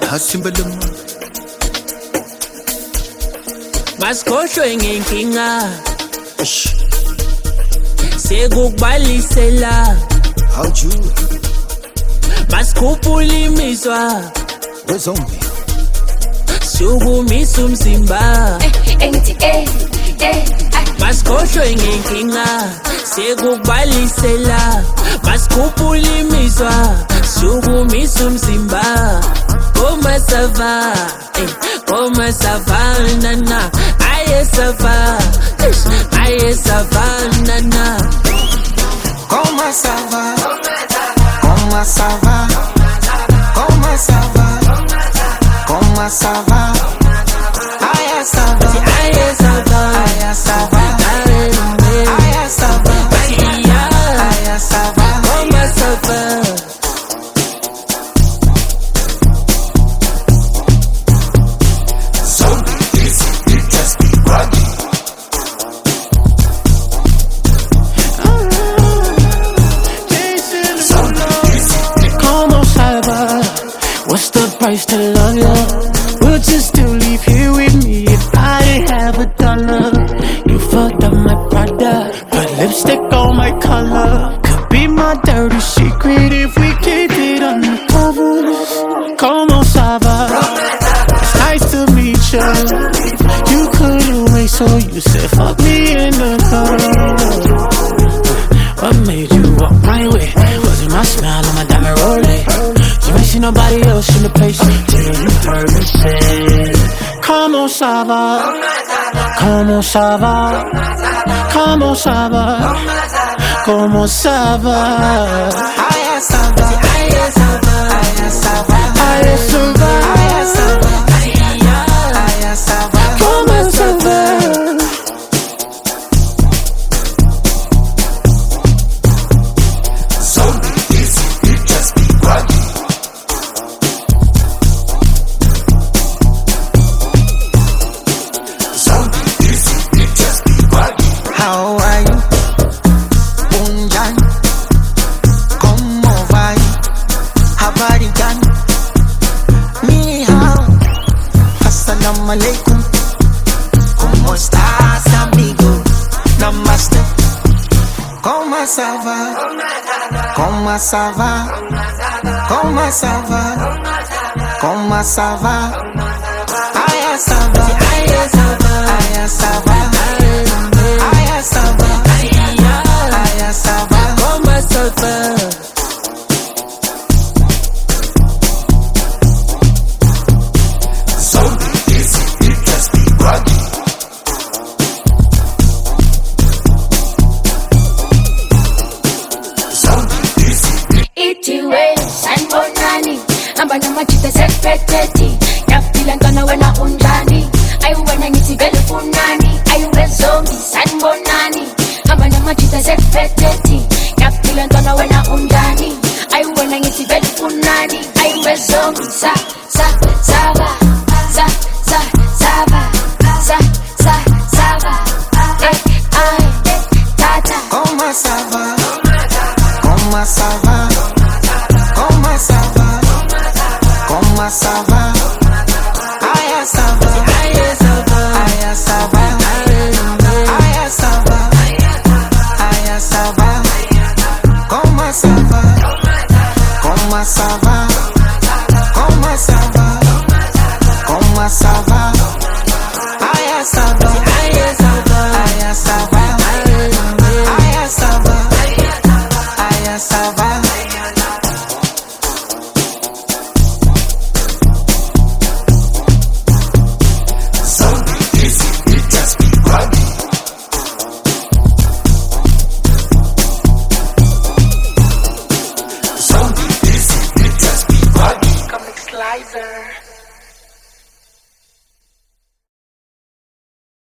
Hasimbalama Masikhohlwe ngenkinga sekukubalisela How'd masikhuphula imizwa wezombi sukumisa umzimba masikhohlwe ngenkinga sekukubalisela masikhuphula imizwa sukumisa umzimba Koma sava, koma savana, aye sava, aye savana. Koma sava, koma sava, koma sava, koma sava, aye sava, Aye sava, aye sava, aye sava, aye sava, koma sava. What's the price to love you? Would you still leave here with me if I didn't have $1? You fucked up my Prada, put lipstick on my color. Could be my dirty secret if we keep it undercover. Como ça va? It's nice to meet you. You couldn't wait, so you said fuck me in the club. What made you walk my way? Was it my smile or my diamond rolling? You ain't seen nobody else in the place till you heard me say Como ça va? Como ça va? Como ça va? Como ça va? aye sava, aye sava, aye sava, Aye ça va? aye sava, Como ça va? How are you? Unjan, ¿cómo va? Habari gani? Ni hao, assalamu alaikum. ¿Cómo estás, amigo? Namaste. ¿Cómo ça va? ¿Cómo ça va? ¿Cómo ça va? ¿Cómo ça va? Aye ça va, aye ça va, aye ça va. Aye sava, aye sava, Koma sava. Itiwe sanibonani hamba namajita sepeteti yafila ntwana wena unjani ayiwena ngithi vele ufunani ayiwe zombi sanibonani hamba namajita sepeteti yafila ntwana wena unjani ayiwena ngithi vele ufunani ayiwe zombi sava tata ¿cómo sava? ¿Cómo sava? ¿Cómo sava? ¿Cómo sava?